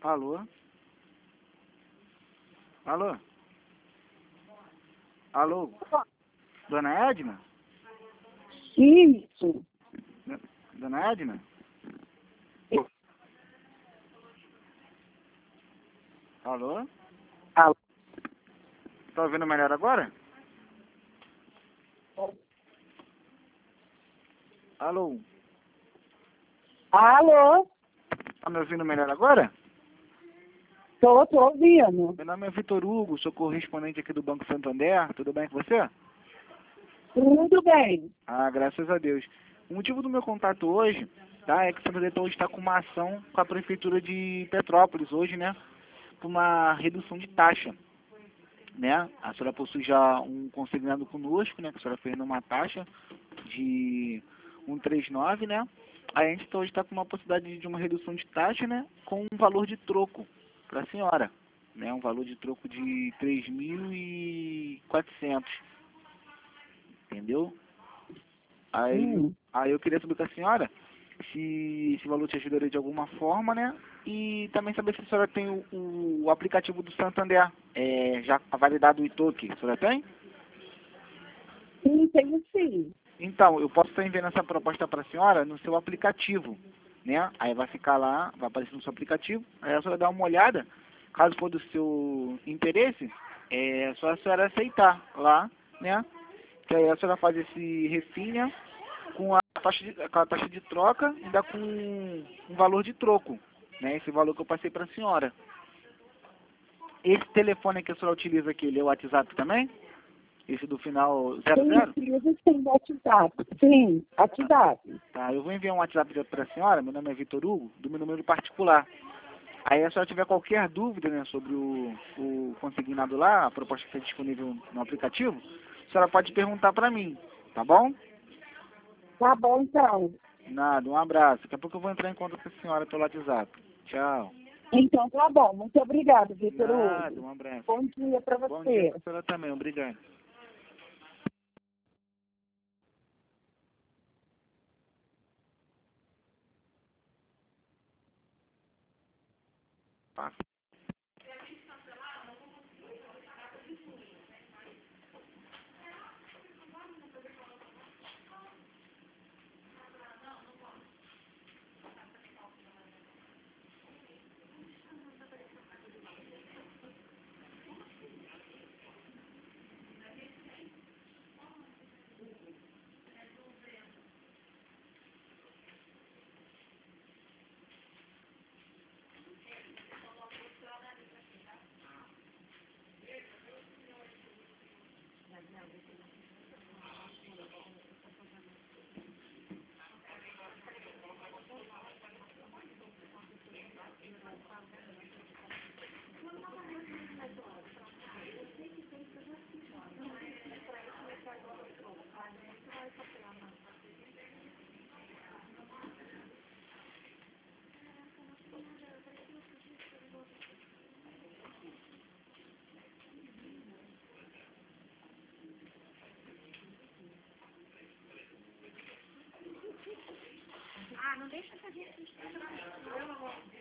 Alô? Alô? Alô? Dona Edna? Isso. Dona Edna? Alô? Alô? Tá ouvindo melhor agora? Alô? Alô? Tá me ouvindo melhor agora? Tô ouvindo. Meu nome é Vitor Hugo, sou correspondente aqui do Banco Santander. Tudo bem com você? Tudo bem. Ah, graças a Deus. O motivo do meu contato hoje, tá, é que o Santander hoje está com uma ação com a Prefeitura de Petrópolis hoje, né? Por uma redução de taxa, né? A senhora possui já um consignado conosco, né? Que a senhora fez numa taxa de 139, né? Aí a gente hoje está com uma possibilidade de uma redução de taxa, né? Com um valor de troco para a senhora, né? Um valor de troco de 3.400, entendeu? Aí eu queria saber com a senhora se esse valor te ajudaria de alguma forma, né? E também saber se a senhora tem o aplicativo do Santander, já validado o Itoque. A senhora tem? Sim, tenho sim. Então, eu posso estar enviando essa proposta para a senhora no seu aplicativo, né? Aí vai ficar lá, vai aparecer no seu aplicativo, aí a senhora dá uma olhada, caso for do seu interesse, é só a senhora aceitar lá, né? Que aí a senhora faz esse refim, né? Com a taxa de troca e dá com um valor de troco, né? Esse valor que eu passei para a senhora. Esse telefone que a senhora utiliza aqui, ele é o WhatsApp também? Esse do final 00? Sim, WhatsApp. Sim, WhatsApp. Tá, eu vou enviar um WhatsApp para a senhora, meu nome é Vitor Hugo, do meu número particular. Aí, se a senhora tiver qualquer dúvida, né, sobre o consignado lá, a proposta que está disponível no aplicativo, a senhora pode perguntar para mim, tá bom? Tá bom, então. Nada, um abraço. Daqui a pouco eu vou entrar em contato com a senhora pelo WhatsApp. Tchau. Então tá bom. Muito obrigada, Vitor Nada, Hugo. um abraço. Bom dia para Bom dia você. para a senhora também, obrigado. Passa. Ah, não deixa essa gente.